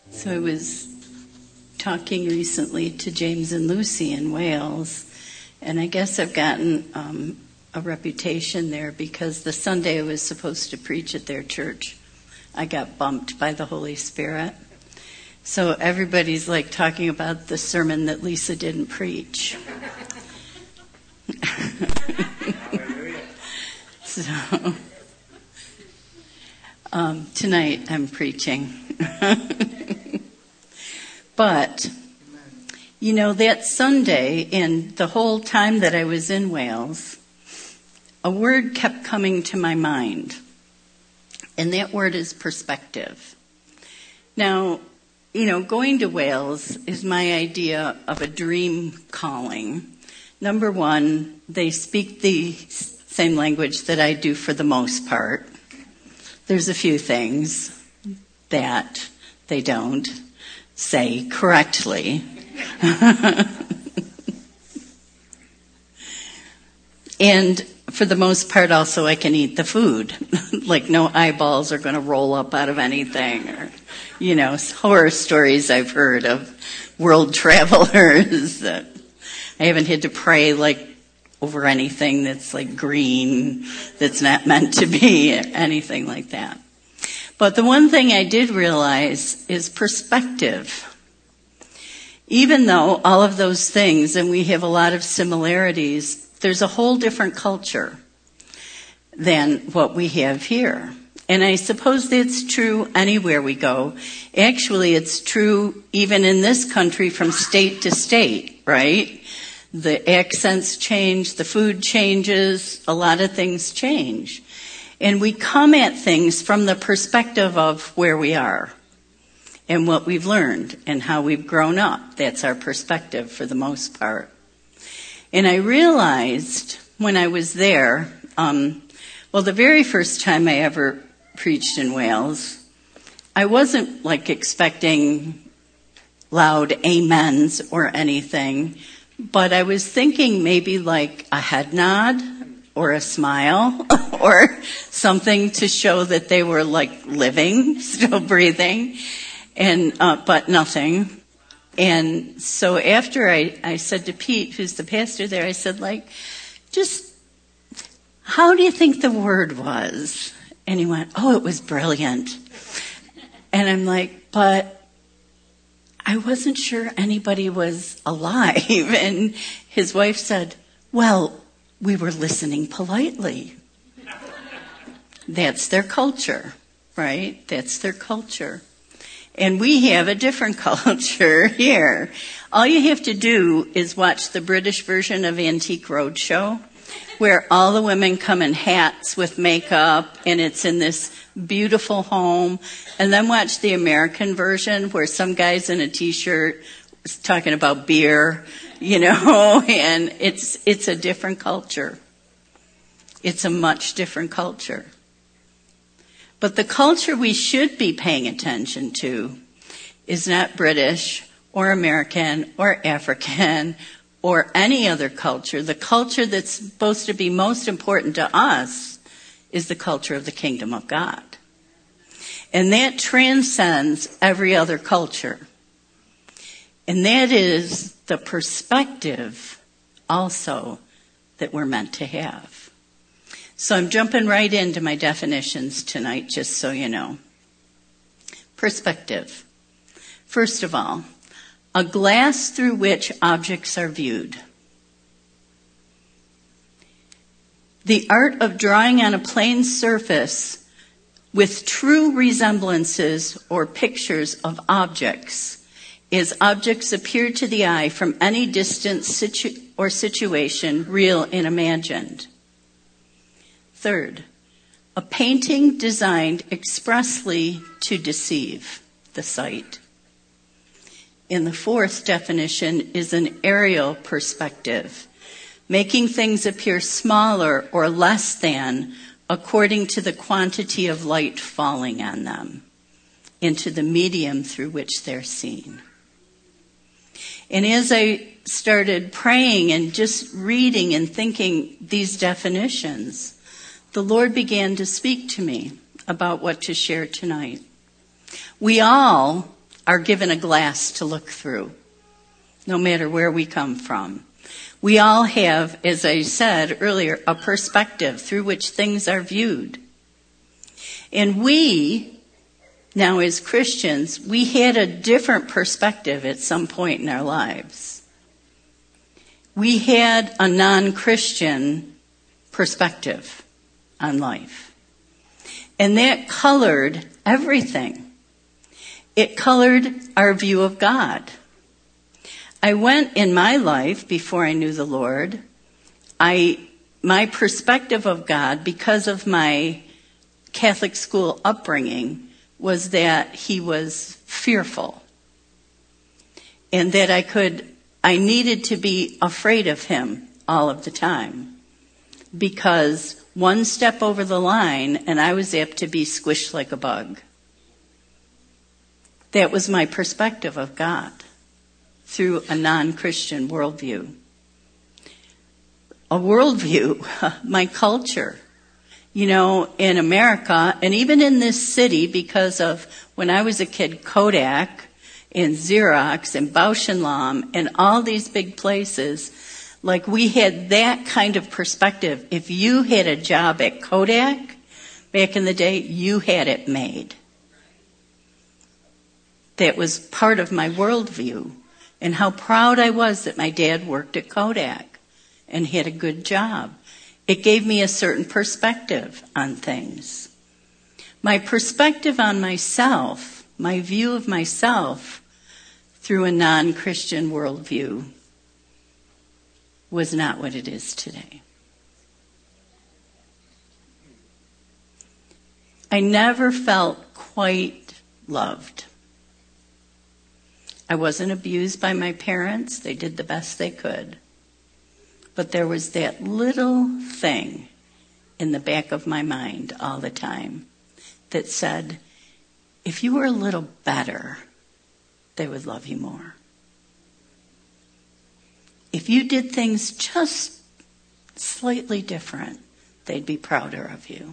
So I was talking recently to James and Lucy in Wales, and I guess I've gotten a reputation there because the Sunday I was supposed to preach at their church, I got bumped by the Holy Spirit. So everybody's like talking about the sermon that Lisa didn't preach. So tonight I'm preaching. But, you know, that Sunday and the whole time that I was in Wales, a word kept coming to my mind. And that word is perspective. Now, you know, going to Wales is my idea of a dream calling. Number one, they speak the same language that I do for the most part. There's a few things that they don't say correctly. And for the most part also I can eat the food. Like no eyeballs are going to roll up out of anything. Or, you know, horror stories I've heard of world travelers that I haven't had to pray like over anything that's like green, that's not meant to be, anything like that. But the one thing I did realize is perspective. Even though all of those things, and we have a lot of similarities, there's a whole different culture than what we have here. And I suppose that's true anywhere we go. Actually, it's true even in this country from state to state, right? The accents change, the food changes, a lot of things change. And we come at things from the perspective of where we are and what we've learned and how we've grown up. That's our perspective for the most part. And I realized when I was there, the very first time I ever preached in Wales, I wasn't like expecting loud amens or anything, but I was thinking maybe like a head nod or a smile or something to show that they were like living, still breathing, and but nothing. And so after I said to Pete, who's the pastor there, I said, like, just how do you think the word was? And he went, oh, it was brilliant. And I'm like, but I wasn't sure anybody was alive. And his wife said, well, we were listening politely. That's their culture, right? That's their culture. And we have a different culture here. All you have to do is watch the British version of Antique Roadshow, where all the women come in hats with makeup, and it's in this beautiful home. And then watch the American version, where some guy's in a T-shirt talking about beer, you know, and it's a different culture. It's a much different culture. But the culture we should be paying attention to is not British or American or African or any other culture. The culture that's supposed to be most important to us is the culture of the kingdom of God. And that transcends every other culture. And that is the perspective also that we're meant to have. So I'm jumping right into my definitions tonight, just so you know. Perspective. First of all, a glass through which objects are viewed. The art of drawing on a plane surface with true resemblances or pictures of objects, as objects appear to the eye from any distance or situation, real and imagined. Third, a painting designed expressly to deceive the sight. And the fourth definition is an aerial perspective, making things appear smaller or less than according to the quantity of light falling on them, into the medium through which they're seen. And as I started praying and just reading and thinking these definitions, the Lord began to speak to me about what to share tonight. We all are given a glass to look through, no matter where we come from. We all have, as I said earlier, a perspective through which things are viewed. And we, now as Christians, we had a different perspective at some point in our lives. We had a non-Christian perspective on life. And that colored everything. It colored our view of God. I went in my life, before I knew the Lord, my perspective of God, because of my Catholic school upbringing, was that he was fearful. And that I needed to be afraid of him all of the time. Because one step over the line and I was apt to be squished like a bug. That was my perspective of God through a non-Christian worldview. A worldview, my culture. You know, in America, and even in this city, because of when I was a kid, Kodak and Xerox and Bausch and Lomb and all these big places, like we had that kind of perspective. If you had a job at Kodak back in the day, you had it made. That was part of my worldview, and how proud I was that my dad worked at Kodak and had a good job. It gave me a certain perspective on things. My perspective on myself, my view of myself through a non-Christian worldview, was not what it is today. I never felt quite loved. I wasn't abused by my parents. They did the best they could. But there was that little thing in the back of my mind all the time that said, if you were a little better, they would love you more. If you did things just slightly different, they'd be prouder of you.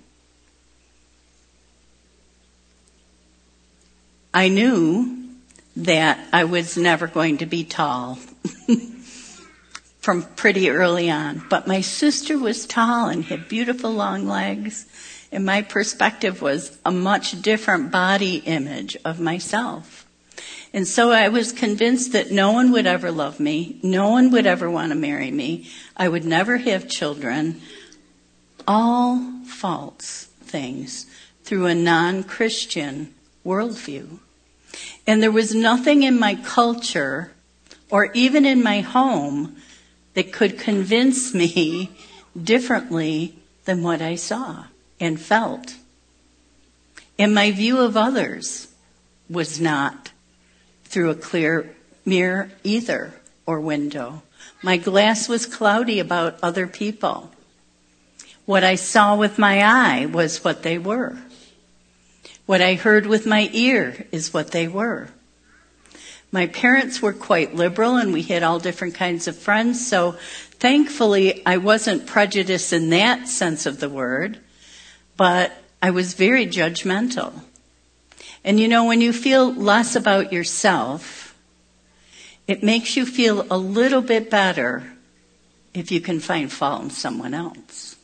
I knew that I was never going to be tall from pretty early on. But my sister was tall and had beautiful long legs, and my perspective was a much different body image of myself. And so I was convinced that no one would ever love me, no one would ever want to marry me, I would never have children. All false things through a non-Christian worldview. And there was nothing in my culture or even in my home that could convince me differently than what I saw and felt. And my view of others was not through a clear mirror either or window. My glass was cloudy about other people. What I saw with my eye was what they were. What I heard with my ear is what they were. My parents were quite liberal and we had all different kinds of friends, so thankfully I wasn't prejudiced in that sense of the word, but I was very judgmental. And you know, when you feel less about yourself, it makes you feel a little bit better if you can find fault in someone else.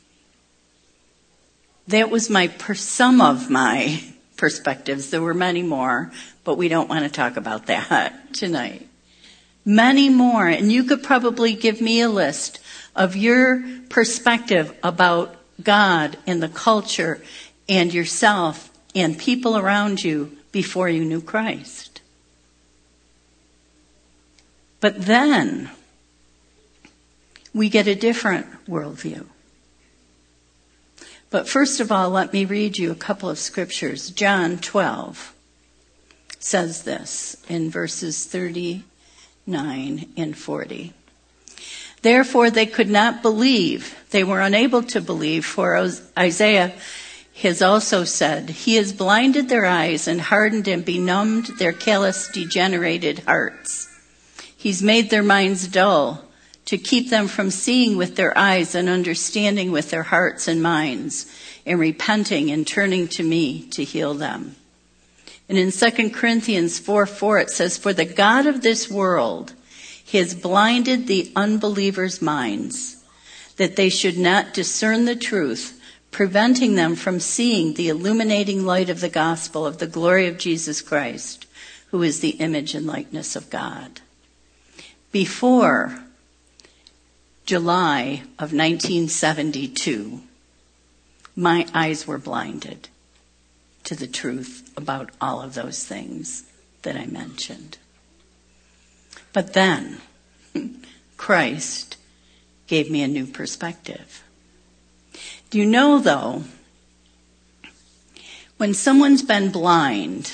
That was some of my perspectives. There were many more, but we don't want to talk about that tonight. Many more, and you could probably give me a list of your perspective about God and the culture and yourself and people around you before you knew Christ. But then we get a different worldview. But first of all, let me read you a couple of scriptures. John 12 says this in verses 39 and 40. Therefore they could not believe. They were unable to believe, for Isaiah has also said, He has blinded their eyes and hardened and benumbed their callous, degenerated hearts. He's made their minds dull, to keep them from seeing with their eyes and understanding with their hearts and minds, and repenting and turning to me to heal them. And in 2 Corinthians 4:4 it says, "For the God of this world has blinded the unbelievers' minds, that they should not discern the truth, preventing them from seeing the illuminating light of the gospel of the glory of Jesus Christ, who is the image and likeness of God." Before July of 1972, my eyes were blinded to the truth about all of those things that I mentioned. But then, Christ gave me a new perspective. Do you know, though, when someone's been blind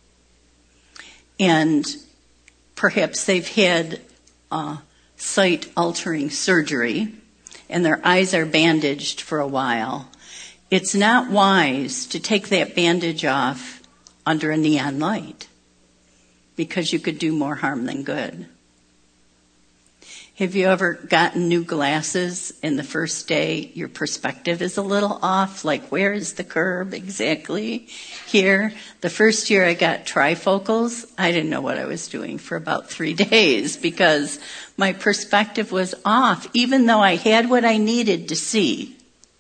and perhaps they've had sight-altering surgery and their eyes are bandaged for a while, it's not wise to take that bandage off under a neon light, because you could do more harm than good. Have you ever gotten new glasses and the first day your perspective is a little off? Like, where is the curb exactly here? The first year I got trifocals, I didn't know what I was doing for about 3 days because my perspective was off, even though I had what I needed to see.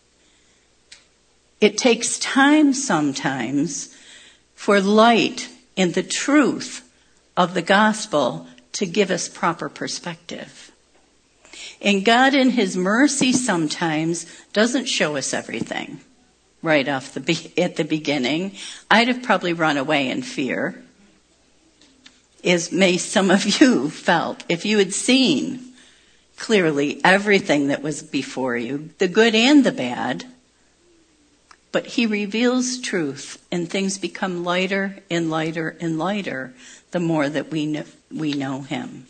It takes time sometimes for light and the truth of the gospel to give us proper perspective. And God in his mercy sometimes doesn't show us everything right off at the beginning. I'd have probably run away in fear, as may some of you felt, if you had seen clearly everything that was before you, the good and the bad. But he reveals truth, and things become lighter and lighter and lighter the more that we know him.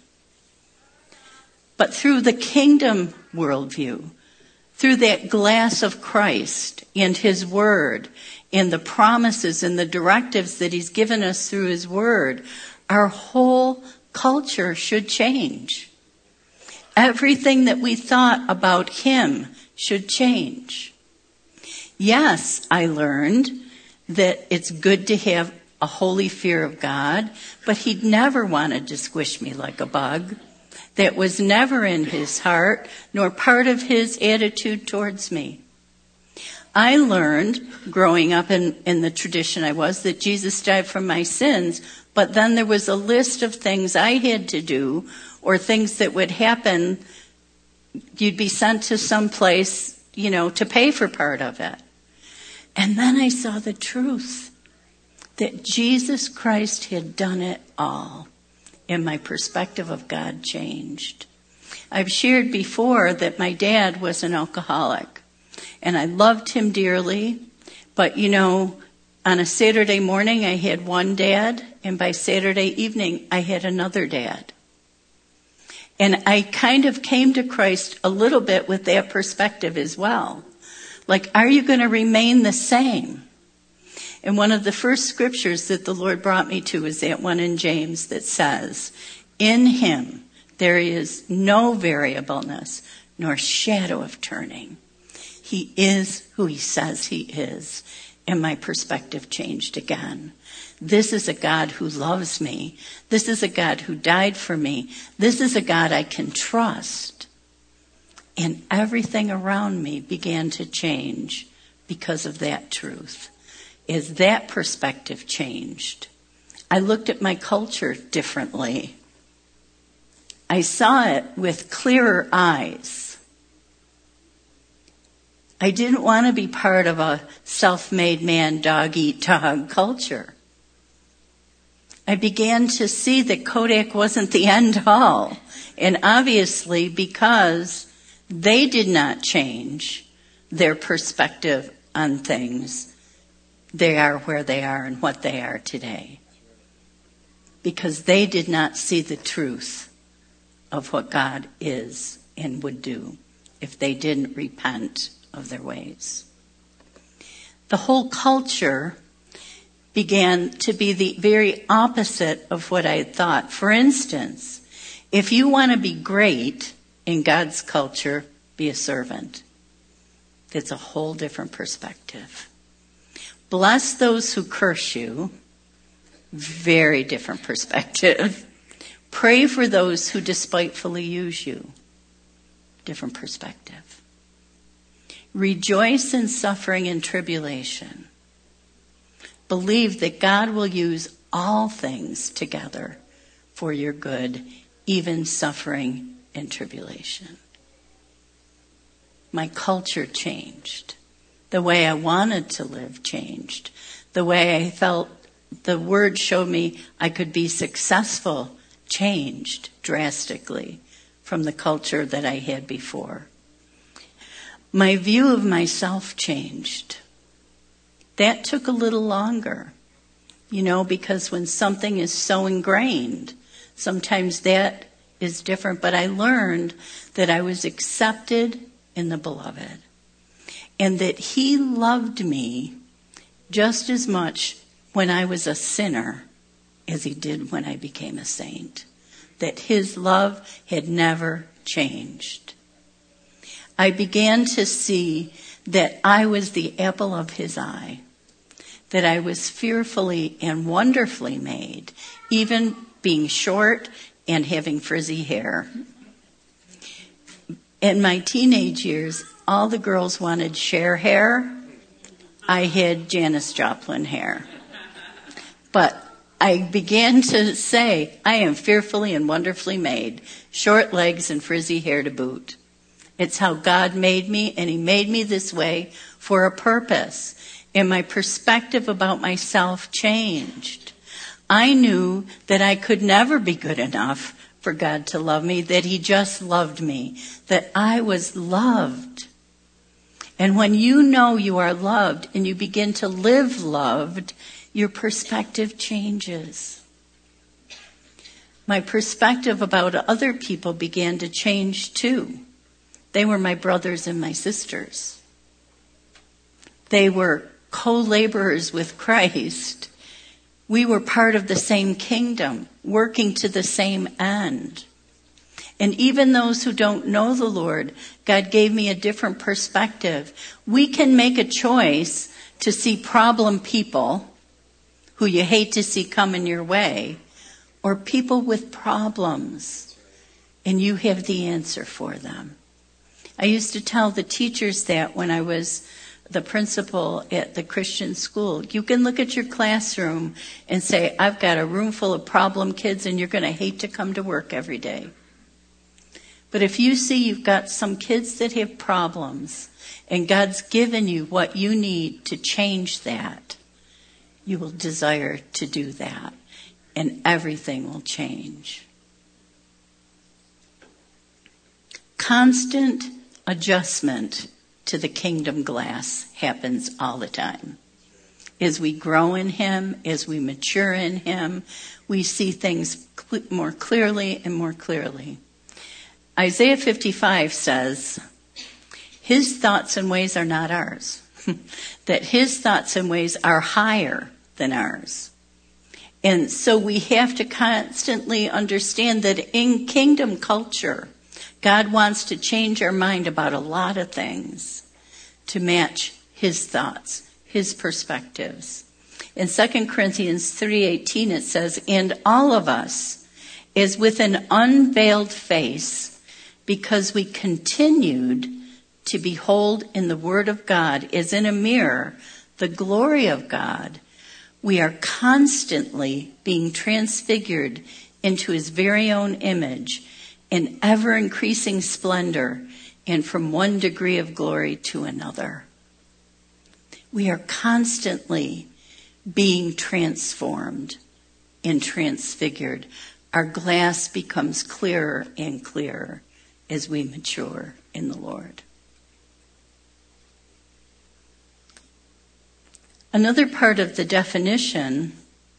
But through the kingdom worldview, through that glass of Christ and his word and the promises and the directives that he's given us through his word, our whole culture should change. Everything that we thought about him should change. Yes, I learned that it's good to have a holy fear of God, but he'd never wanted to squish me like a bug. That was never in his heart, nor part of his attitude towards me. I learned, growing up in the tradition I was, that Jesus died for my sins, but then there was a list of things I had to do, or things that would happen. You'd be sent to some place, to pay for part of it. And then I saw the truth, that Jesus Christ had done it all, and my perspective of God changed. I've shared before that my dad was an alcoholic, and I loved him dearly, but on a Saturday morning I had one dad, and by Saturday evening I had another dad. And I kind of came to Christ a little bit with that perspective as well. Like, are you going to remain the same? And one of the first scriptures that the Lord brought me to is that one in James that says, "In him there is no variableness nor shadow of turning. He is who he says he is." And my perspective changed again. This is a God who loves me. This is a God who died for me. This is a God I can trust. And everything around me began to change because of that truth. As that perspective changed, I looked at my culture differently. I saw it with clearer eyes. I didn't want to be part of a self-made man, dog-eat-dog culture. I began to see that Kodak wasn't the end all. And obviously, because they did not change their perspective on things, they are where they are and what they are today. Because they did not see the truth of what God is and would do if they didn't repent of their ways. The whole culture began to be the very opposite of what I had thought. For instance, if you want to be great in God's culture, be a servant. It's a whole different perspective. Bless those who curse you Very different perspective. Pray for those who despitefully use you. Different perspective. Rejoice in suffering and tribulation. Believe that God will use all things together for your good, even suffering and tribulation. My culture changed. The way I wanted to live changed. The way I felt the word showed me I could be successful changed drastically from the culture that I had before. My view of myself changed. That took a little longer, because when something is so ingrained, sometimes that is different. But I learned that I was accepted in the beloved and that he loved me just as much when I was a sinner as he did when I became a saint. That his love had never changed. I began to see that I was the apple of his eye. That I was fearfully and wonderfully made, even being short and having frizzy hair. In my teenage years, all the girls wanted Cher hair. I had Janis Joplin hair. But I began to say, I am fearfully and wonderfully made, short legs and frizzy hair to boot. It's how God made me, and he made me this way for a purpose. And my perspective about myself changed. I knew that I could never be good enough for God to love me, that he just loved me, that I was loved. And when you know you are loved and you begin to live loved, your perspective changes. My perspective about other people began to change too. They were my brothers and my sisters. They were co-laborers with Christ. We were part of the same kingdom, working to the same end. And even those who don't know the Lord, God gave me a different perspective. We can make a choice to see problem people who you hate to see coming your way, or people with problems, and you have the answer for them. I used to tell the teachers that when I was the principal at the Christian school. You can look at your classroom and say, I've got a room full of problem kids and you're going to hate to come to work every day. But if you see you've got some kids that have problems and God's given you what you need to change that, you will desire to do that and everything will change. Constant adjustment to the kingdom glass happens all the time. As we grow in him, as we mature in him, we see things more clearly and more clearly. Isaiah 55 says, his thoughts and ways are not ours. That his thoughts and ways are higher than ours. And so we have to constantly understand that in kingdom culture, God wants to change our mind about a lot of things to match his thoughts, his perspectives. In 2 Corinthians 3:18 it says, and all of us, as with an unveiled face, because we continued to behold in the word of God as in a mirror the glory of God, we are constantly being transfigured into his very own image in ever-increasing splendor and from one degree of glory to another. We are constantly being transformed and transfigured. Our glass becomes clearer and clearer as we mature in the Lord. Another part of the definition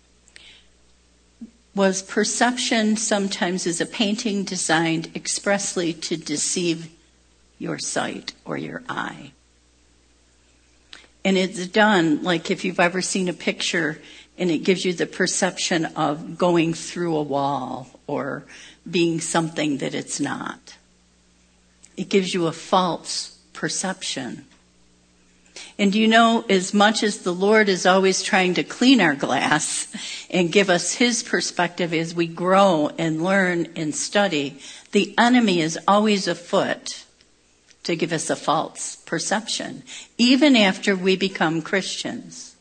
was perception sometimes is a painting designed expressly to deceive your sight or your eye. And it's done like if you've ever seen a picture and it gives you the perception of going through a wall or being something that it's not. It gives you a false perception. And you know, as much as the Lord is always trying to clean our glass and give us his perspective as we grow and learn and study, the enemy is always afoot to give us a false perception, even after we become Christians.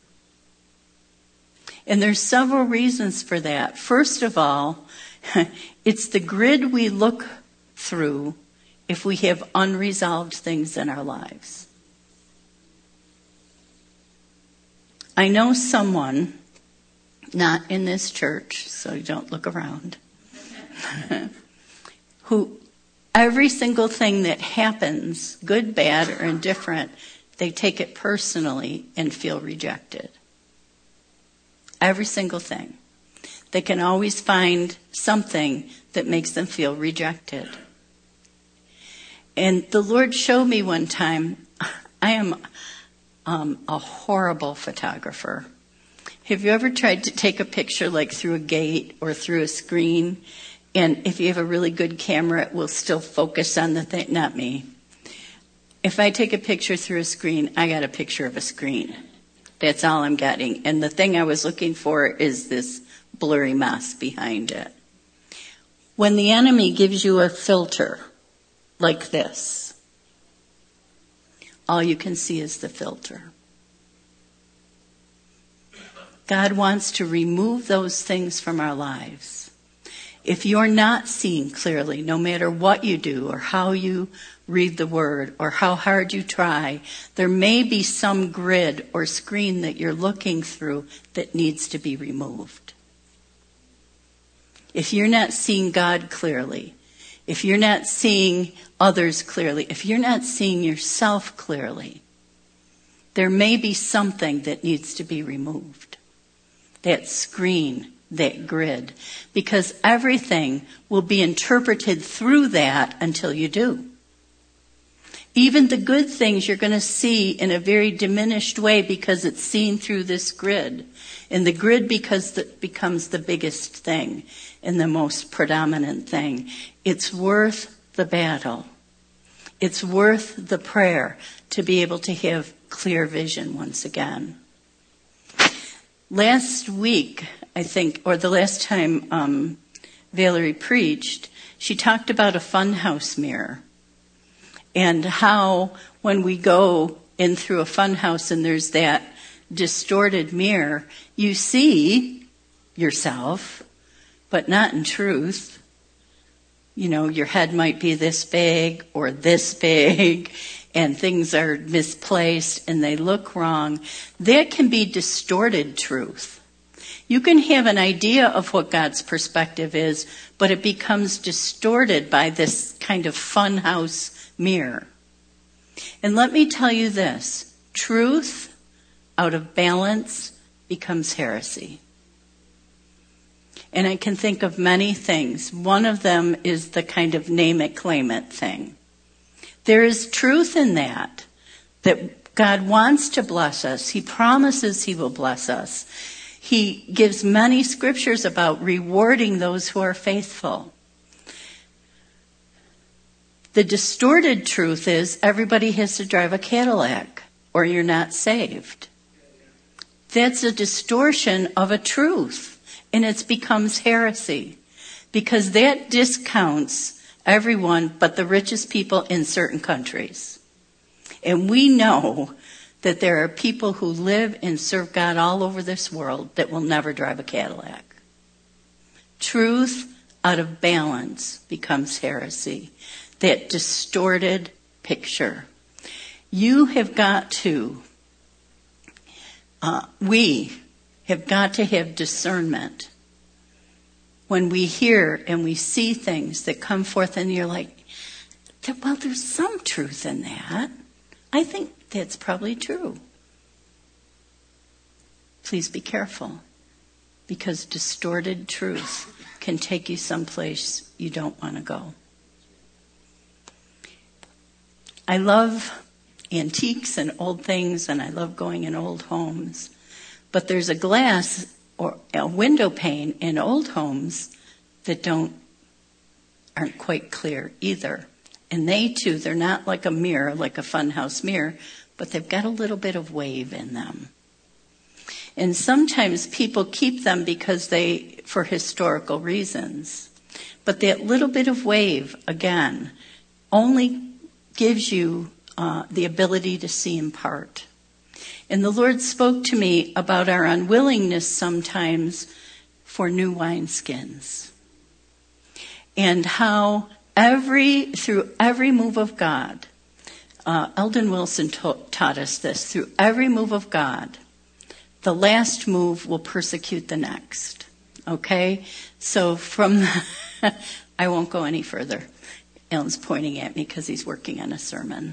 And there's several reasons for that. First of all, it's the grid we look through if we have unresolved things in our lives. I know someone, not in this church, so you don't look around, who every single thing that happens, good, bad, or indifferent, they take it personally and feel rejected. Every single thing. They can always find something that makes them feel rejected. And the Lord showed me one time, I am a horrible photographer. Have you ever tried to take a picture like through a gate or through a screen? And if you have a really good camera, it will still focus on the thing. Not me. If I take a picture through a screen, I got a picture of a screen. That's all I'm getting. And the thing I was looking for is this blurry mess behind it. When the enemy gives you a filter like this, all you can see is the filter. God wants to remove those things from our lives. If you're not seeing clearly, no matter what you do or how you read the word or how hard you try, there may be some grid or screen that you're looking through that needs to be removed. If you're not seeing God clearly, if you're not seeing others clearly, if you're not seeing yourself clearly, there may be something that needs to be removed. That screen, that grid, because everything will be interpreted through that until you do. Even the good things you're going to see in a very diminished way because it's seen through this grid. And the grid becomes the biggest thing and the most predominant thing. It's worth the battle. It's worth the prayer to be able to have clear vision once again. Last week, I think, or the last time Valerie preached, she talked about a funhouse mirror and how when we go in through a funhouse and there's that distorted mirror, you see yourself, but not in truth. You know, your head might be this big or this big, and things are misplaced and they look wrong. That can be distorted truth. You can have an idea of what God's perspective is, but it becomes distorted by this kind of funhouse mirror. And let me tell you this, truth out of balance becomes heresy. And I can think of many things. One of them is the kind of name it, claim it thing. There is truth in that God wants to bless us. He promises he will bless us. He gives many scriptures about rewarding those who are faithful. The distorted truth is everybody has to drive a Cadillac or you're not saved. That's a distortion of a truth, and it becomes heresy because that discounts everyone but the richest people in certain countries. And we know that there are people who live and serve God all over this world that will never drive a Cadillac. Truth out of balance becomes heresy. That distorted picture. You have got to, we have got to have discernment. When we hear and we see things that come forth and you're like, well, there's some truth in that. I think that's probably true. Please be careful, because distorted truth can take you someplace you don't want to go. I love antiques and old things, and I love going in old homes. But there's a glass or a window pane in old homes that aren't quite clear either. And they too, they're not like a mirror, like a funhouse mirror, but they've got a little bit of wave in them. And sometimes people keep them for historical reasons. But that little bit of wave, again, only gives you the ability to see in part. And the Lord spoke to me about our unwillingness sometimes for new wineskins. And how through every move of God, Eldon Wilson taught us this, through every move of God, the last move will persecute the next. Okay? So I won't go any further. Alan's pointing at me because he's working on a sermon.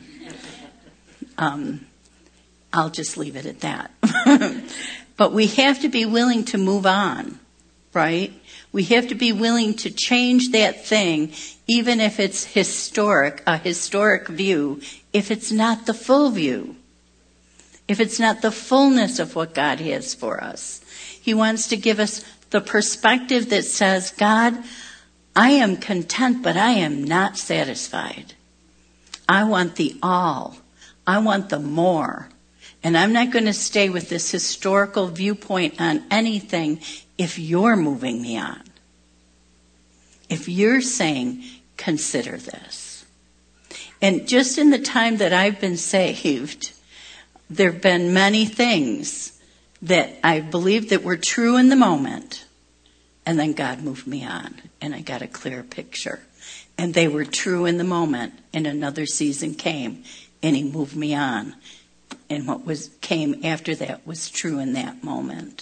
I'll just leave it at that. But we have to be willing to move on, right? We have to be willing to change that thing, even if it's a historic view, if it's not the full view. If it's not the fullness of what God has for us. He wants to give us the perspective that says, God, I am content, but I am not satisfied. I want the all. I want the more. And I'm not going to stay with this historical viewpoint on anything if you're moving me on. If you're saying, consider this. And just in the time that I've been saved, there have been many things that I believed that were true in the moment. And then God moved me on, and I got a clear picture. And they were true in the moment, and another season came, and he moved me on. And what came after that was true in that moment.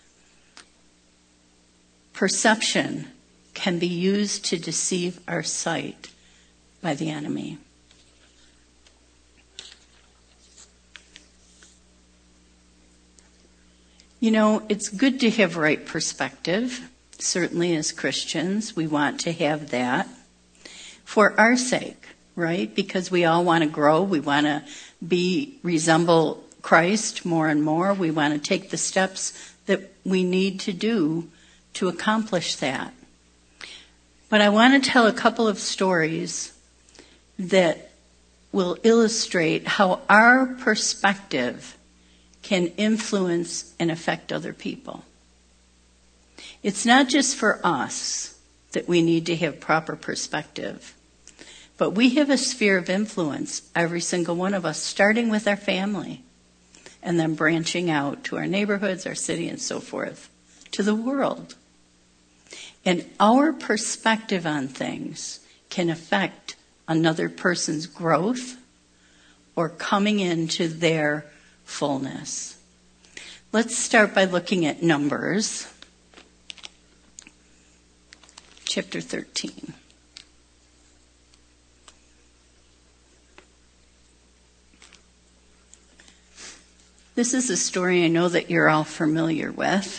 Perception can be used to deceive our sight by the enemy. You know, it's good to have right perspective. Certainly as Christians, we want to have that for our sake, right? Because we all want to grow. We want to resemble Christ more and more. We want to take the steps that we need to do to accomplish that. But I want to tell a couple of stories that will illustrate how our perspective can influence and affect other people. It's not just for us that we need to have proper perspective, but we have a sphere of influence, every single one of us, starting with our family and then branching out to our neighborhoods, our city, and so forth, to the world. And our perspective on things can affect another person's growth or coming into their fullness. Let's start by looking at Numbers, chapter 13. This is a story I know that you're all familiar with.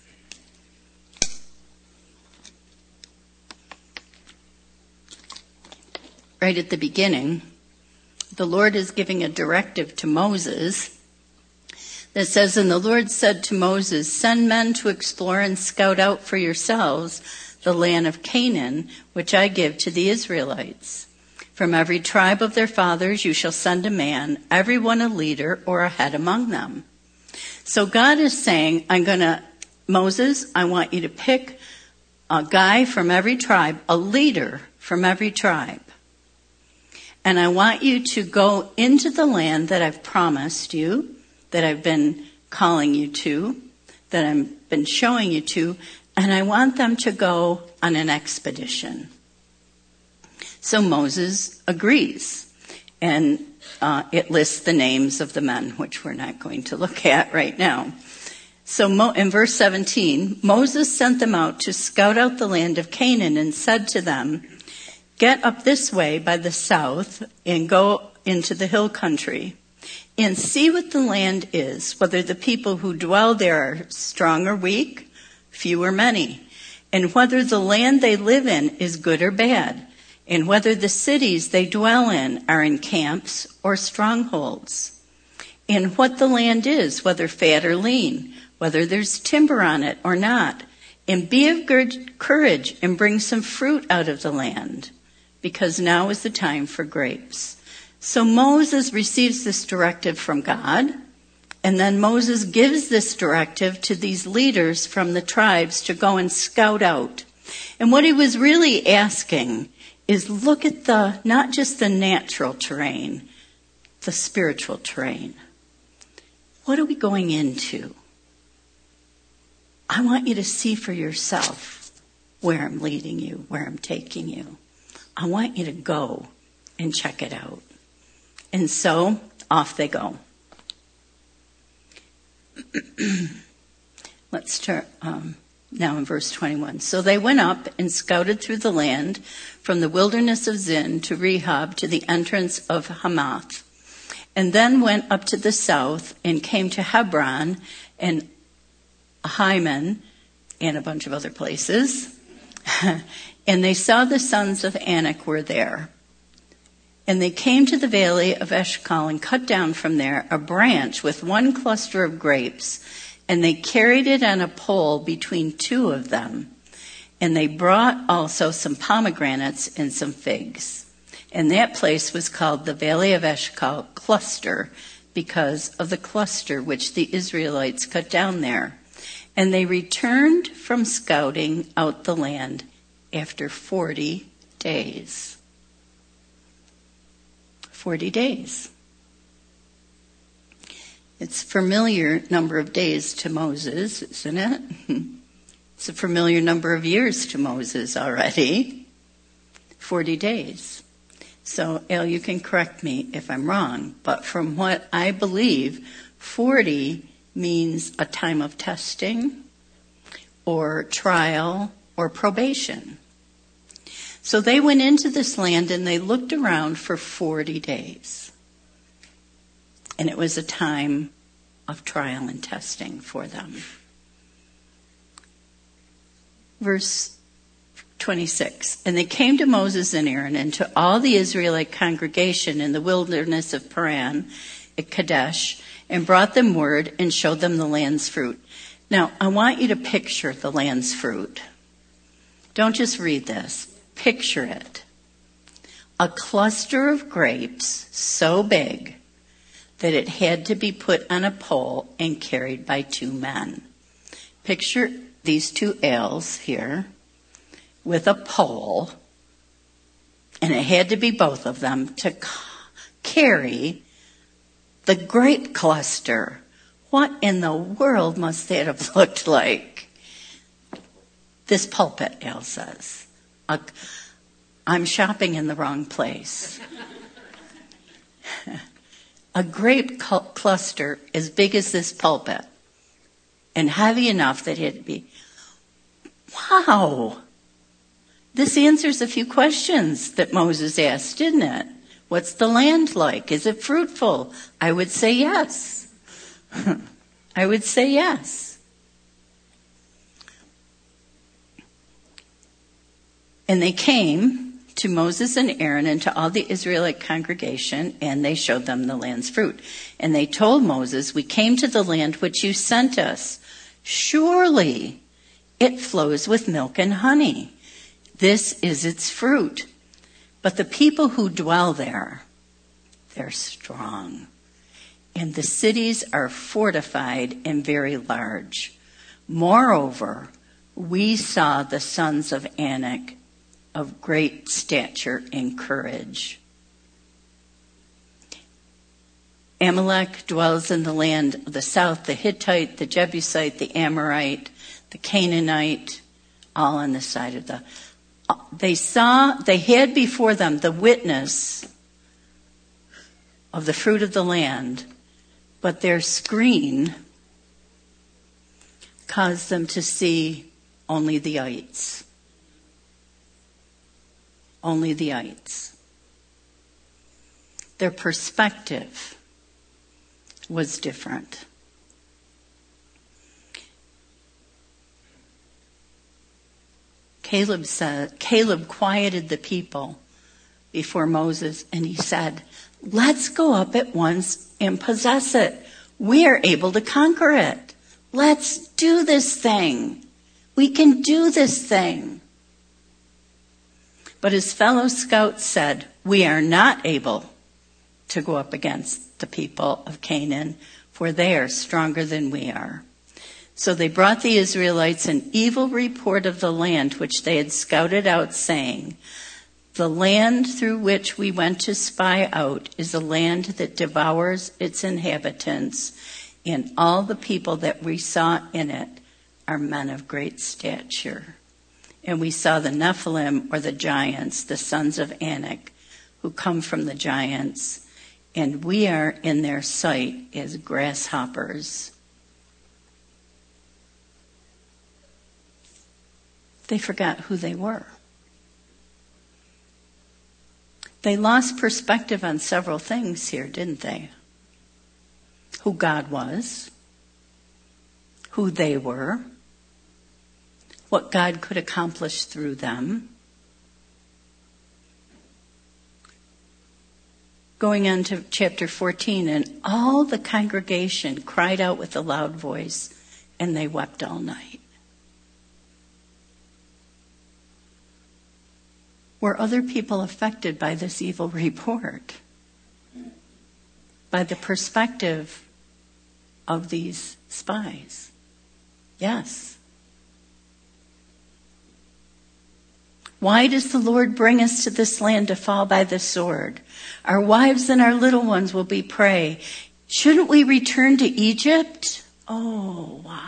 Right at the beginning, the Lord is giving a directive to Moses that says, "And the Lord said to Moses, send men to explore and scout out for yourselves the land of Canaan, which I give to the Israelites. From every tribe of their fathers you shall send a man, every one a leader or a head among them." So God is saying, Moses, I want you to pick a guy from every tribe, a leader from every tribe. And I want you to go into the land that I've promised you, that I've been calling you to, that I've been showing you to, and I want them to go on an expedition. So Moses agrees, and it lists the names of the men, which we're not going to look at right now. So in verse 17, Moses sent them out to scout out the land of Canaan and said to them, "Get up this way by the south and go into the hill country and see what the land is, whether the people who dwell there are strong or weak, few or many, and whether the land they live in is good or bad, and whether the cities they dwell in are in camps or strongholds, and what the land is, whether fat or lean, whether there's timber on it or not, and be of good courage and bring some fruit out of the land, because now is the time for grapes." So Moses receives this directive from God, and then Moses gives this directive to these leaders from the tribes to go and scout out. And what he was really asking is look at not just the natural terrain, the spiritual terrain. What are we going into? I want you to see for yourself where I'm leading you, where I'm taking you. I want you to go and check it out. And so off they go. Let's turn now in verse 21. So they went up and scouted through the land from the wilderness of Zin to Rehob to the entrance of Hamath, and then went up to the south and came to Hebron and Ahiman and a bunch of other places. And they saw the sons of Anak were there. And they came to the valley of Eshcol and cut down from there a branch with one cluster of grapes, and they carried it on a pole between two of them. And they brought also some pomegranates and some figs. And that place was called the Valley of Eshcol Cluster because of the cluster which the Israelites cut down there. And they returned from scouting out the land after 40 days. 40 days. It's a familiar number of days to Moses, isn't it? It's a familiar number of years to Moses already. 40 days. So, Al, you can correct me if I'm wrong, but from what I believe, 40 means a time of testing or trial or probation. So they went into this land and they looked around for 40 days. And it was a time of trial and testing for them. Verse 26. And they came to Moses and Aaron and to all the Israelite congregation in the wilderness of Paran at Kadesh and brought them word and showed them the land's fruit. Now, I want you to picture the land's fruit. Don't just read this. Picture it. A cluster of grapes so big that it had to be put on a pole and carried by two men. Picture these two ales here with a pole, and it had to be both of them to carry the grape cluster. What in the world must that have looked like? This pulpit, Ale says. I'm shopping in the wrong place. A grape cluster as big as this pulpit and heavy enough that it'd be, wow. This answers a few questions that Moses asked, didn't it? What's the land like? Is it fruitful? I would say yes. I would say yes. And they came to Moses and Aaron and to all the Israelite congregation, and they showed them the land's fruit. And they told Moses, we came to the land which you sent us. Surely it flows with milk and honey. This is its fruit. But the people who dwell there, they're strong. And the cities are fortified and very large. Moreover, we saw the sons of Anak of great stature and courage. Amalek dwells in the land of the south, the Hittite, the Jebusite, the Amorite, the Canaanite, all on the side of the... They had before them the witness of the fruit of the land, but their screen caused them to see only the ites. Only the ites. Their perspective was different. Caleb quieted the people before Moses, and he said, let's go up at once and possess it. We are able to conquer it. Let's do this thing. We can do this thing. But his fellow scouts said, we are not able to go up against the people of Canaan, for they are stronger than we are. So they brought the Israelites an evil report of the land which they had scouted out, saying, the land through which we went to spy out is a land that devours its inhabitants, and all the people that we saw in it are men of great stature. And we saw the Nephilim, or the giants, the sons of Anak, who come from the giants, and we are in their sight as grasshoppers. They forgot who they were. They lost perspective on several things here, didn't they? Who God was, who they were, what God could accomplish through them. Going on to chapter 14, and all the congregation cried out with a loud voice, and they wept all night. Were other people affected by this evil report? By the perspective of these spies? Yes. Why does the Lord bring us to this land to fall by the sword? Our wives and our little ones will be prey. Shouldn't we return to Egypt? Oh, wow.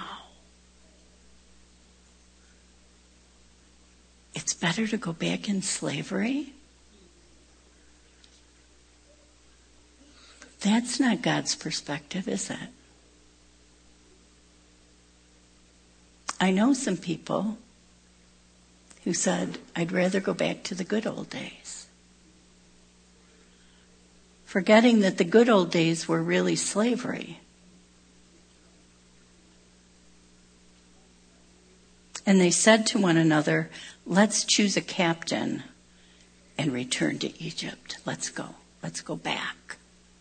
It's better to go back in slavery? That's not God's perspective, is it? I know some people who said, I'd rather go back to the good old days. Forgetting that the good old days were really slavery. And they said to one another, let's choose a captain and return to Egypt. Let's go back.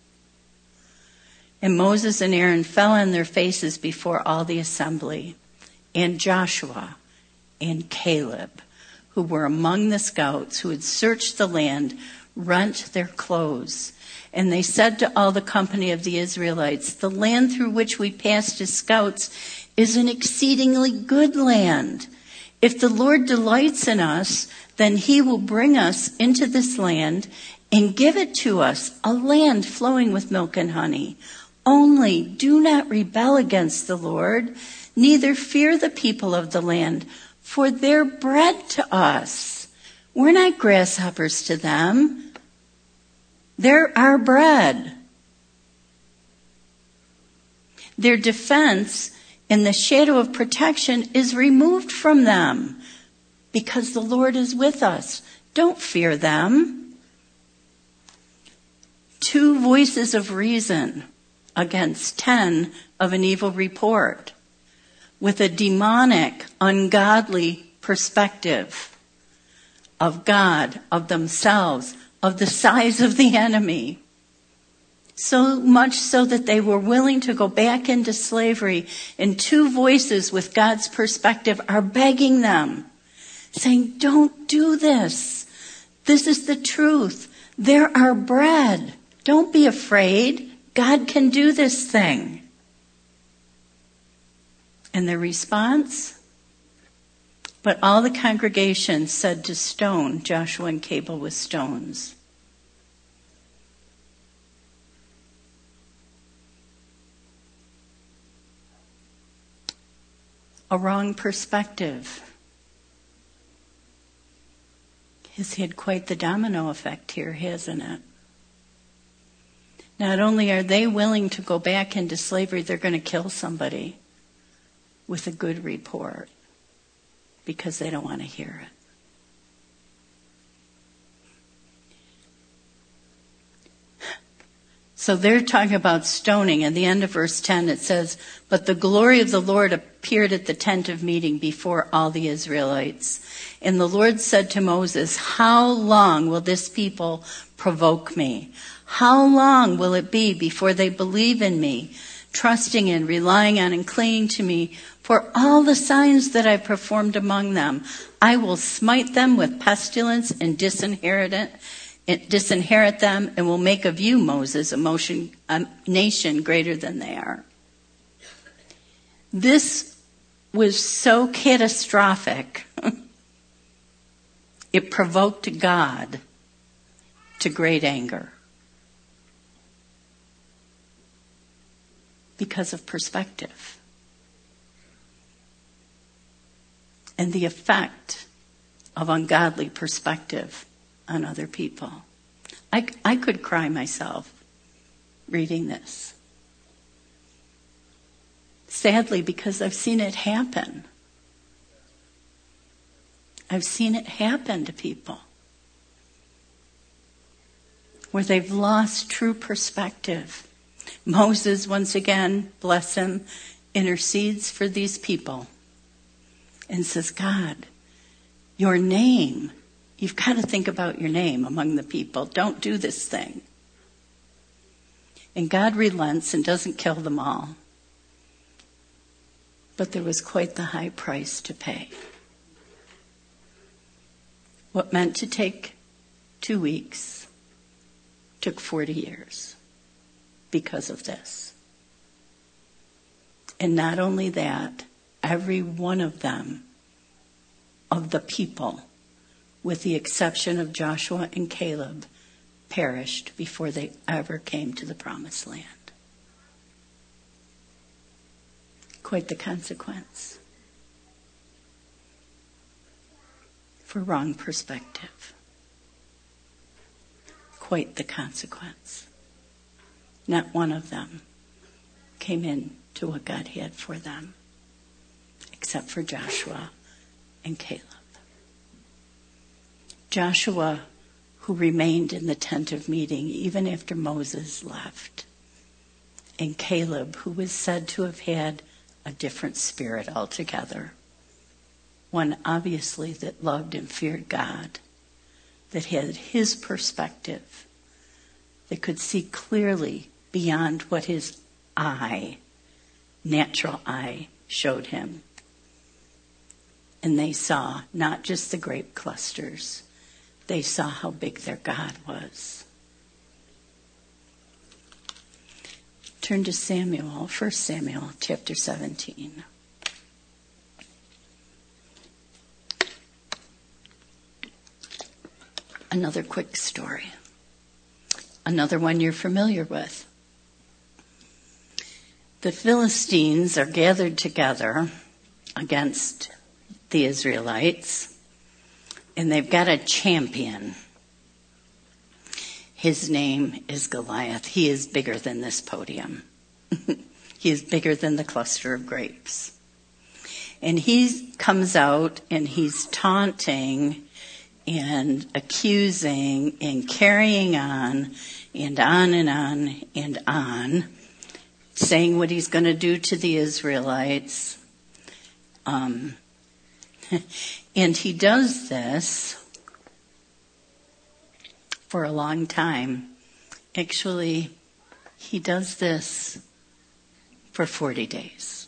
And Moses and Aaron fell on their faces before all the assembly, and Joshua and Caleb, who were among the scouts who had searched the land, rent their clothes. And they said to all the company of the Israelites, the land through which we passed as scouts is an exceedingly good land. If the Lord delights in us, then he will bring us into this land and give it to us, a land flowing with milk and honey. Only do not rebel against the Lord, neither fear the people of the land, for they're bread to us. We're not grasshoppers to them. They're our bread. Their defense in the shadow of protection is removed from them because the Lord is with us. Don't fear them. 2 voices of reason against 10 of an evil report with a demonic, ungodly perspective of God, of themselves, of the size of the enemy. So much so that they were willing to go back into slavery, and 2 voices with God's perspective are begging them, saying, don't do this. This is the truth. They're our bread. Don't be afraid. God can do this thing. And their response? But all the congregation said to stone Joshua and Caleb with stones. A wrong perspective has had quite the domino effect here, hasn't it? Not only are they willing to go back into slavery, they're going to kill somebody with a good report because they don't want to hear it. So they're talking about stoning. At the end of verse 10 it says, but the glory of the Lord appeared at the tent of meeting before all the Israelites. And the Lord said to Moses, how long will this people provoke me? How long will it be before they believe in me, trusting in, relying on, and clinging to me for all the signs that I performed among them? I will smite them with pestilence and disinheritance disinherit them, and will make of you, Moses, a nation greater than they are. This was so catastrophic, it provoked God to great anger because of perspective and the effect of ungodly perspective on other people. I could cry myself reading this. Sadly, because I've seen it happen. I've seen it happen to people where they've lost true perspective. Moses, once again, bless him, intercedes for these people and says, God, your name, you've got to think about your name among the people. Don't do this thing. And God relents and doesn't kill them all. But there was quite the high price to pay. What meant to take 2 weeks took 40 years because of this. And not only that, every one of them, of the people, with the exception of Joshua and Caleb, perished before they ever came to the promised land. Quite the consequence for wrong perspective. Quite the consequence. Not one of them came in to what God had for them, except for Joshua and Caleb. Joshua, who remained in the tent of meeting even after Moses left, and Caleb, who was said to have had a different spirit altogether. One obviously that loved and feared God, that had his perspective, that could see clearly beyond what his natural eye, showed him. And they saw not just the grape clusters, they saw how big their God was. Turn to Samuel, 1 Samuel chapter 17. Another quick story. Another one you're familiar with. The Philistines are gathered together against the Israelites, and they've got a champion. His name is Goliath. He is bigger than this podium. He is bigger than the cluster of grapes. And he comes out and he's taunting and accusing and carrying on and on and on and on, saying what he's going to do to the Israelites. And he does this for a long time. Actually, he does this for 40 days.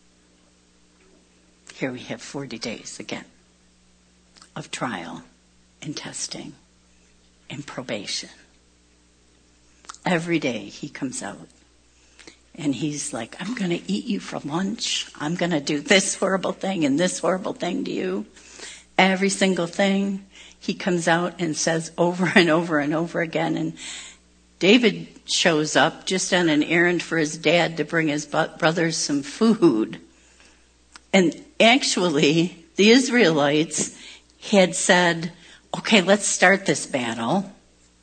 Here we have 40 days again of trial and testing and probation. Every day he comes out and he's like, I'm going to eat you for lunch. I'm going to do this horrible thing and this horrible thing to you. Every single thing he comes out and says over and over and over again. And David shows up just on an errand for his dad to bring his brothers some food. And actually, the Israelites had said, okay, let's start this battle.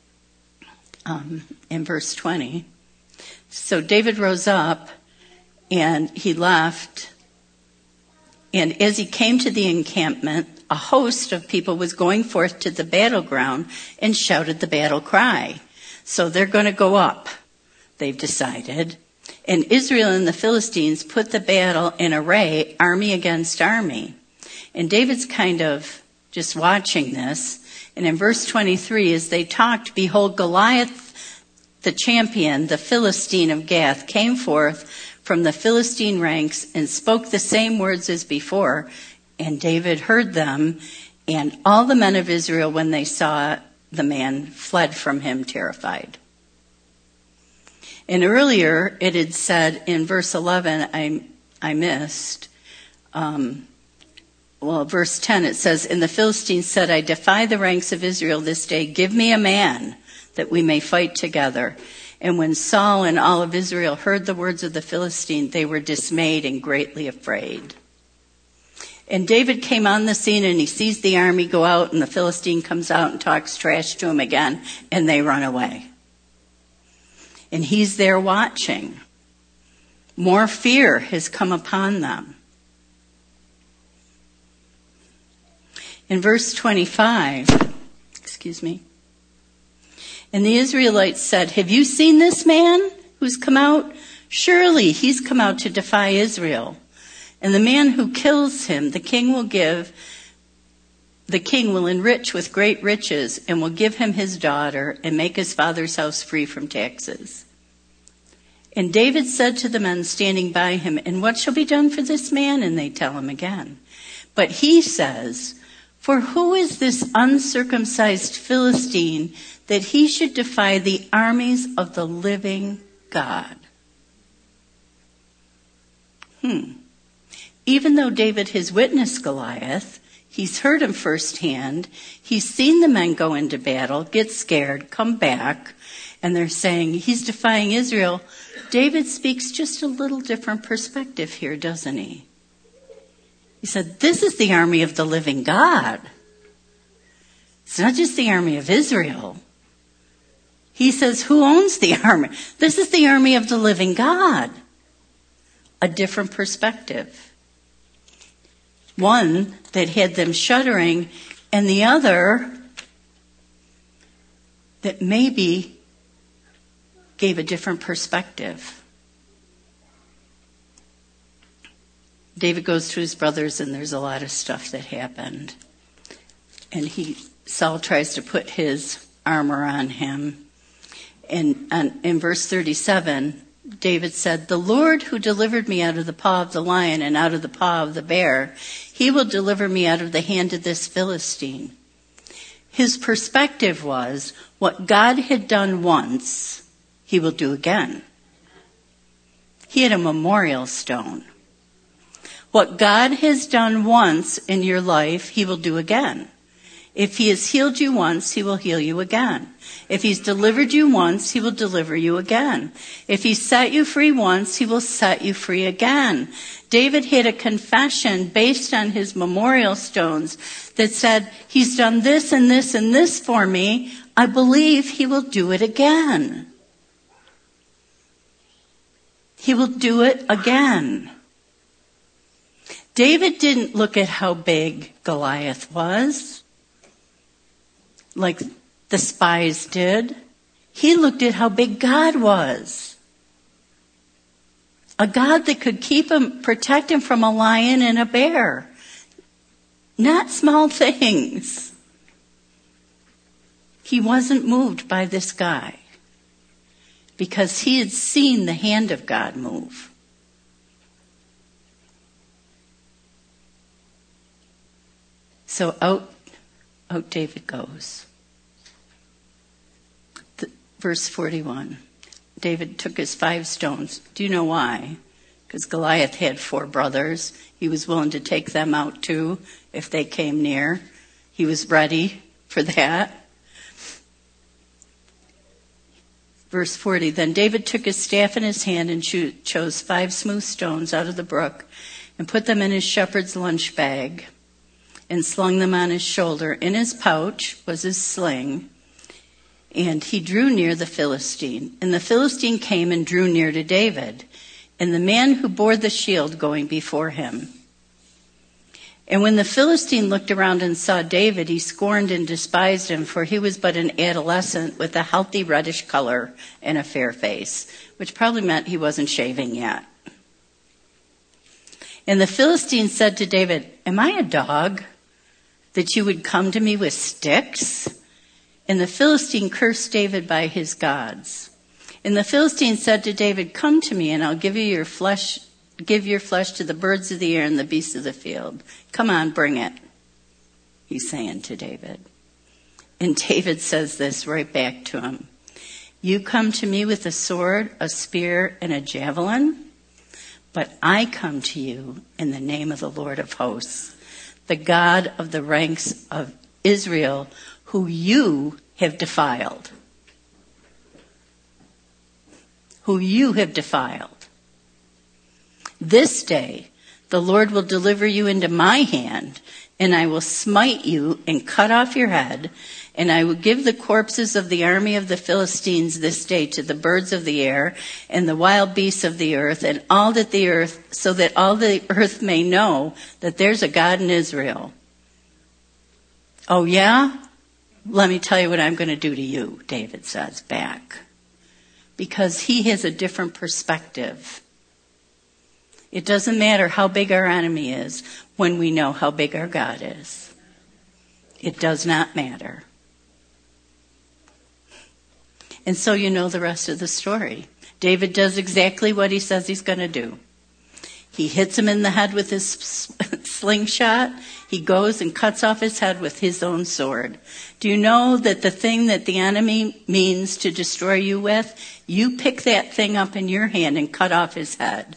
In verse 20. So David rose up and he left. And as he came to the encampment, a host of people was going forth to the battleground and shouted the battle cry. So they're going to go up, they've decided. And Israel and the Philistines put the battle in array, army against army. And David's kind of just watching this. And in verse 23, as they talked, behold, Goliath, the champion, the Philistine of Gath, came forth from the Philistine ranks and spoke the same words as before. And David heard them. And all the men of Israel, when they saw the man fled from him terrified. And earlier it had said in verse 11, I missed, verse 10, it says, "And the Philistines said, I defy the ranks of Israel this day. Give me a man that we may fight together. And when Saul and all of Israel heard the words of the Philistine, they were dismayed and greatly afraid." And David came on the scene and he sees the army go out, and the Philistine comes out and talks trash to him again, and they run away. And he's there watching. More fear has come upon them. In verse 25, and the Israelites said, "Have you seen this man who's come out? Surely he's come out to defy Israel. And the man who kills him, the king will enrich with great riches, and will give him his daughter, and make his father's house free from taxes." And David said to the men standing by him, "And what shall be done for this man?" And they tell him again. But he says, "For who is this uncircumcised Philistine that he should defy the armies of the living God?" Even though David has witnessed Goliath, he's heard him firsthand, he's seen the men go into battle, get scared, come back, and they're saying he's defying Israel. David speaks just a little different perspective here, doesn't he? He said, this is the army of the living God. It's not just the army of Israel. He says, who owns the army? This is the army of the living God. A different perspective. One that had them shuddering, and the other that maybe gave a different perspective. David goes to his brothers, and there's a lot of stuff that happened. And Saul tries to put his armor on him. And in verse 37, David said, "The Lord who delivered me out of the paw of the lion and out of the paw of the bear, he will deliver me out of the hand of this Philistine." His perspective was, what God had done once, he will do again. He had a memorial stone. What God has done once in your life, he will do again. If he has healed you once, he will heal you again. If he's delivered you once, he will deliver you again. If he set you free once, he will set you free again. David had a confession based on his memorial stones that said, he's done this and this and this for me. I believe he will do it again. He will do it again. David didn't look at how big Goliath was, like the spies did. He looked at how big God was. A God that could keep him, protect him from a lion and a bear. Not small things. He wasn't moved by this guy because he had seen the hand of God move. So out David goes. Verse 41. David took his 5 stones. Do you know why? Because Goliath had 4 brothers. He was willing to take them out too if they came near. He was ready for that. Verse 40. Then David took his staff in his hand and chose 5 smooth stones out of the brook and put them in his shepherd's lunch bag and slung them on his shoulder. In his pouch was his sling. And he drew near the Philistine. And the Philistine came and drew near to David, and the man who bore the shield going before him. And when the Philistine looked around and saw David, he scorned and despised him, for he was but an adolescent with a healthy reddish color and a fair face, which probably meant he wasn't shaving yet. And the Philistine said to David, "Am I a dog that you would come to me with sticks?" And the Philistine cursed David by his gods. And the Philistine said to David, "Come to me, and I'll give your flesh to the birds of the air and the beasts of the field. Come on, bring it," he's saying to David. And David says this right back to him. You come to me with a sword, a spear, and a javelin, but I come to you in the name of the Lord of hosts, the God of the ranks of Israel, who you have defiled. Who you have defiled. This day the Lord will deliver you into my hand, and I will smite you and cut off your head, and I will give the corpses of the army of the Philistines this day to the birds of the air and the wild beasts of the earth, and all that the earth, so that all the earth may know that there's a God in Israel. Oh yeah? Let me tell you what I'm going to do to you, David says back. Because he has a different perspective. It doesn't matter how big our enemy is when we know how big our God is. It does not matter. And so you know the rest of the story. David does exactly what he says he's going to do. He hits him in the head with his slingshot. He goes and cuts off his head with his own sword. Do you know that the thing that the enemy means to destroy you with, you pick that thing up in your hand and cut off his head?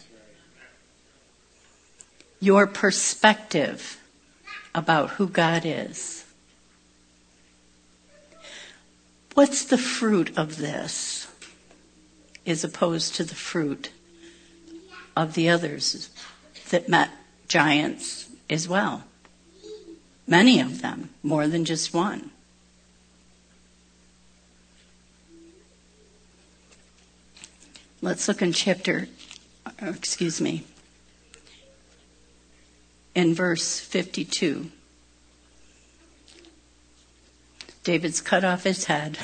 Your perspective about who God is. What's the fruit of this as opposed to the fruit of the others that met giants as well? Many of them, more than just one. Let's look in in verse 52. David's cut off his head.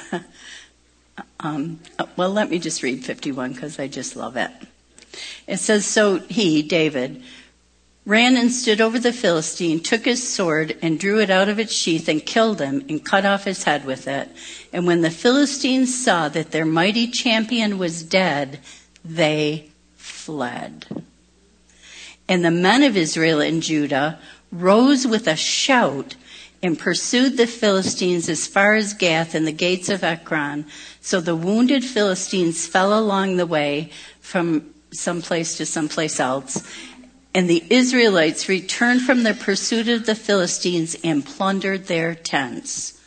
Well, let me just read 51 because I just love it. It says, so he, David, ran and stood over the Philistine, took his sword and drew it out of its sheath and killed him and cut off his head with it. And when the Philistines saw that their mighty champion was dead, they fled. And the men of Israel and Judah rose with a shout and pursued the Philistines as far as Gath and the gates of Ekron. So the wounded Philistines fell along the way from someplace to someplace else. And the Israelites returned from their pursuit of the Philistines and plundered their tents.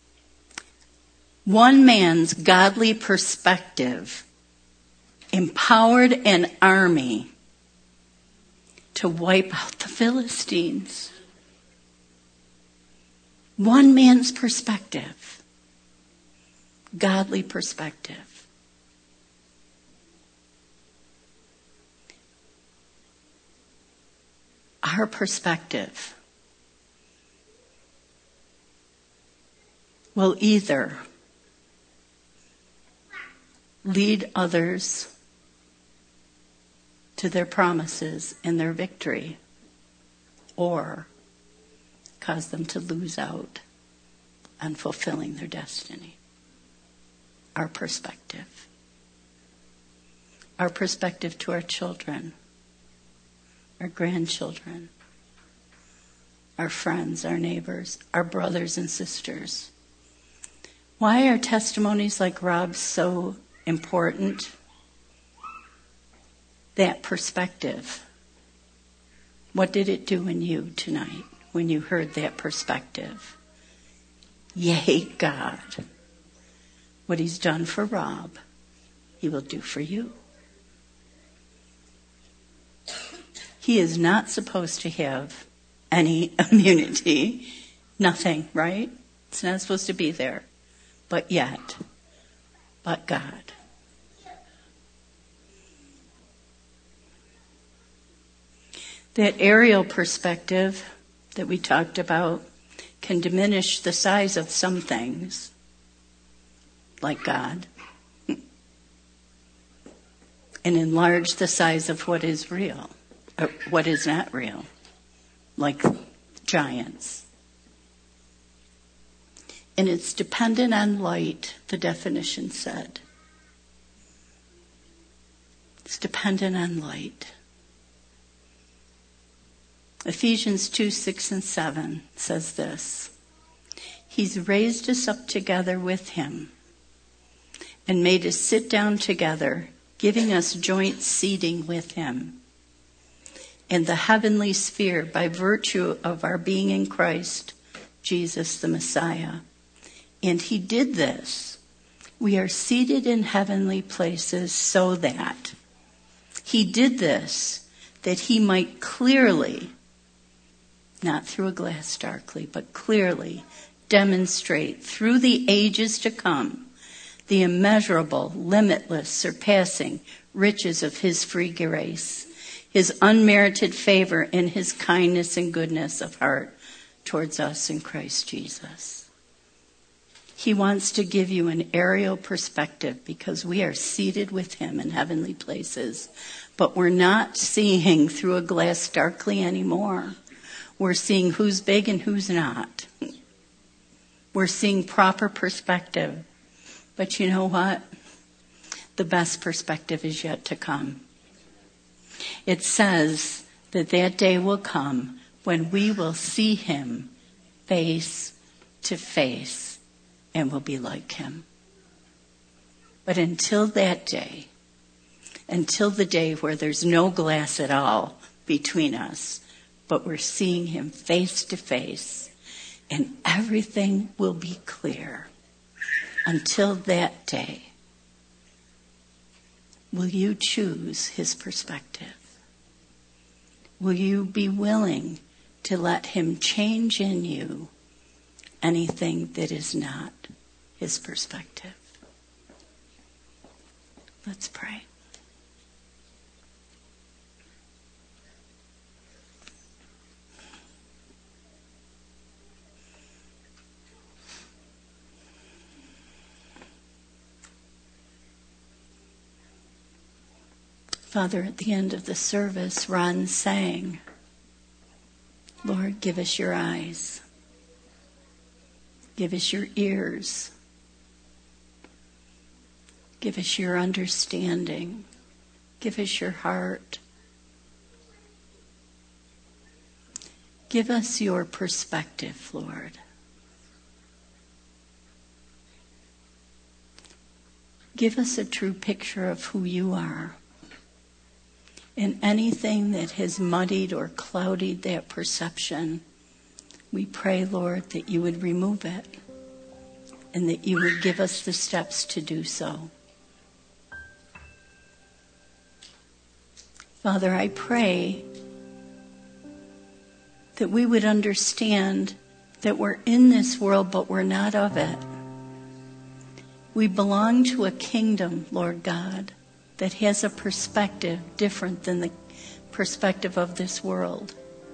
One man's godly perspective empowered an army to wipe out the Philistines. One man's perspective. Godly perspective. Our perspective will either lead others to their promises and their victory, or cause them to lose out on fulfilling their destiny. Our perspective. Our perspective to our children, our grandchildren, our friends, our neighbors, our brothers and sisters. Why are testimonies like Rob's so important? That perspective. What did it do in you tonight when you heard that perspective? Yay, God. What he's done for Rob, he will do for you. He is not supposed to have any immunity. Nothing, right? It's not supposed to be there. But yet, but God. That aerial perspective that we talked about can diminish the size of some things, like God, and enlarge the size of what is real, or what is not real, like giants. And it's dependent on light, the definition said. It's dependent on light. Ephesians 2:6 and 7 says this. He's raised us up together with him and made us sit down together, giving us joint seating with him in the heavenly sphere by virtue of our being in Christ, Jesus the Messiah. And he did this. We are seated in heavenly places so that he did this, that he might clearly, not through a glass darkly, but clearly demonstrate through the ages to come the immeasurable, limitless, surpassing riches of his free grace, his unmerited favor, and his kindness and goodness of heart towards us in Christ Jesus. He wants to give you an aerial perspective because we are seated with him in heavenly places, but we're not seeing through a glass darkly anymore. We're seeing who's big and who's not. We're seeing proper perspective. But you know what? The best perspective is yet to come. It says that day will come when we will see him face to face and will be like him. But until that day, until the day where there's no glass at all between us, but we're seeing him face to face, and everything will be clear. Until that day, will you choose his perspective? Will you be willing to let him change in you anything that is not his perspective? Let's pray. Father, at the end of the service, Ron sang, Lord, give us your eyes. Give us your ears. Give us your understanding. Give us your heart. Give us your perspective, Lord. Give us a true picture of who you are. And anything that has muddied or clouded that perception, we pray, Lord, that you would remove it and that you would give us the steps to do so. Father, I pray that we would understand that we're in this world, but we're not of it. We belong to a kingdom, Lord God, that has a perspective different than the perspective of this world.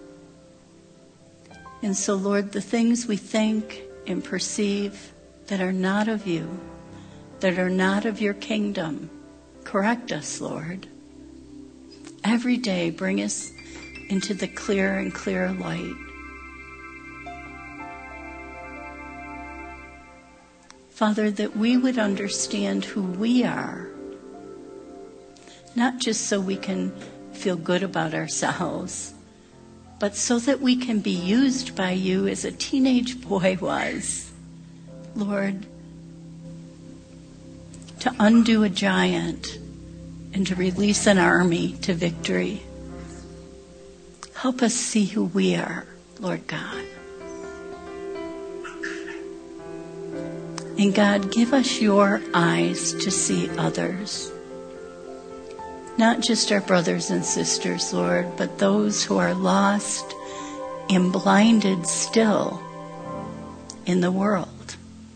And so, Lord, the things we think and perceive that are not of you, that are not of your kingdom, correct us, Lord. Every day, bring us into the clearer and clearer light. Father, that we would understand who we are, not just so we can feel good about ourselves, but so that we can be used by you as a teenage boy was, Lord, to undo a giant and to release an army to victory. Help us see who we are, Lord God. And God, give us your eyes to see others. Not just our brothers and sisters, Lord, but those who are lost and blinded still in the world.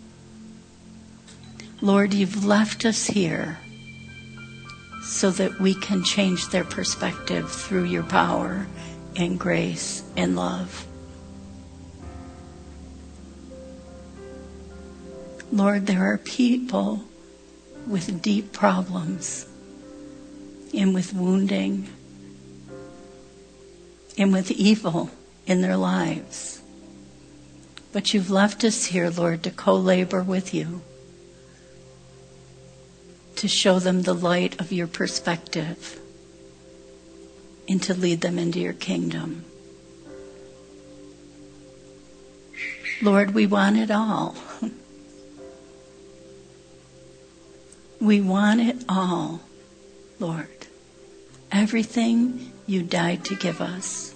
Lord, you've left us here so that we can change their perspective through your power and grace and love. Lord, there are people with deep problems and with wounding and with evil in their lives. But you've left us here, Lord, to co-labor with you, to show them the light of your perspective and to lead them into your kingdom. Lord, we want it all. We want it all, Lord. Everything you died to give us.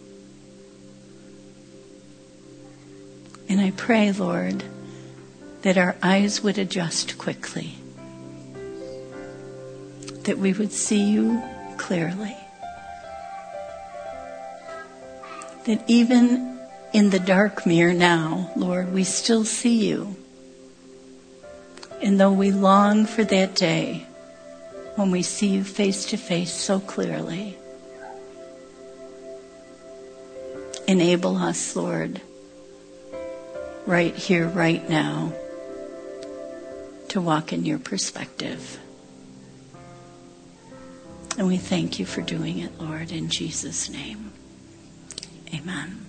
And I pray, Lord, that our eyes would adjust quickly, that we would see you clearly, that even in the dark mirror now, Lord, we still see you. And though we long for that day when we see you face to face so clearly, enable us, Lord, right here, right now, to walk in your perspective. And we thank you for doing it, Lord, in Jesus' name. Amen.